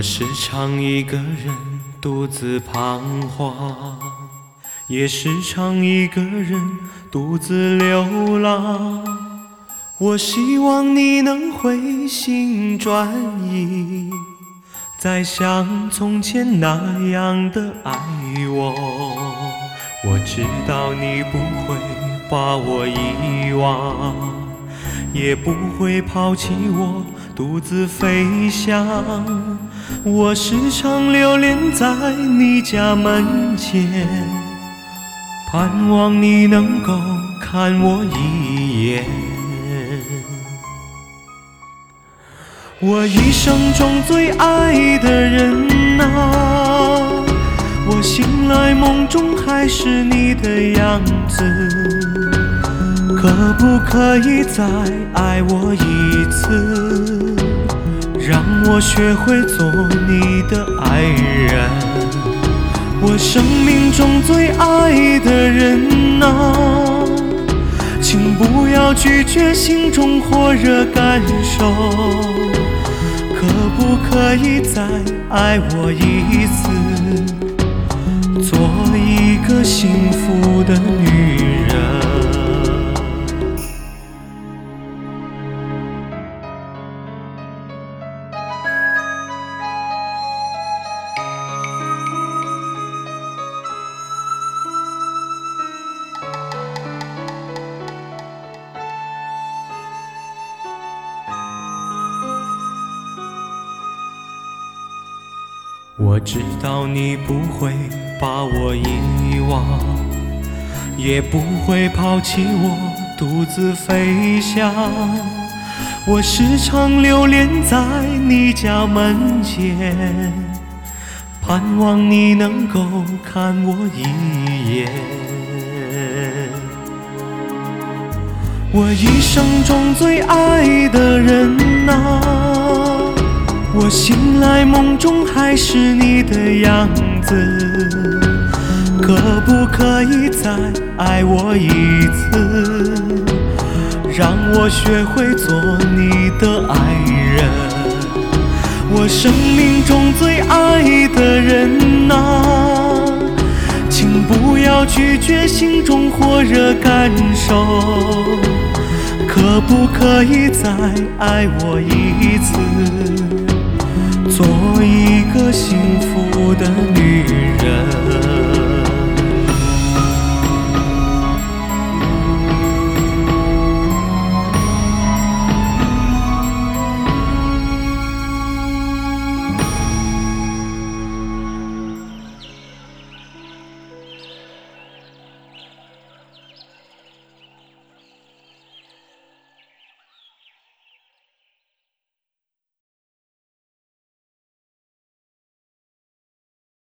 时常一个人独自彷徨，也时常一个人独自流浪。我希望你能回心转意，再像从前那样的爱我。我知道你不会把我遗忘，也不会抛弃我独自飞翔。我时常流连在你家门前，盼望你能够看我一眼。我一生中最爱的人啊，我醒来梦中还是你的样子，可不可以再爱我一次，让我学会做你的爱人。我生命中最爱的人啊，请不要拒绝心中火热感受，可不可以再爱我一次，做一个幸福的女人。我知道你不会把我遗忘，也不会抛弃我独自飞翔。我时常流连在你家门前，盼望你能够看我一眼。我一生中最爱的人啊，我醒来梦中还是你的样子，可不可以再爱我一次，让我学会做你的爱人。我生命中最爱的人啊，请不要拒绝心中火热感受，可不可以再爱我一次，做一个幸福的女人。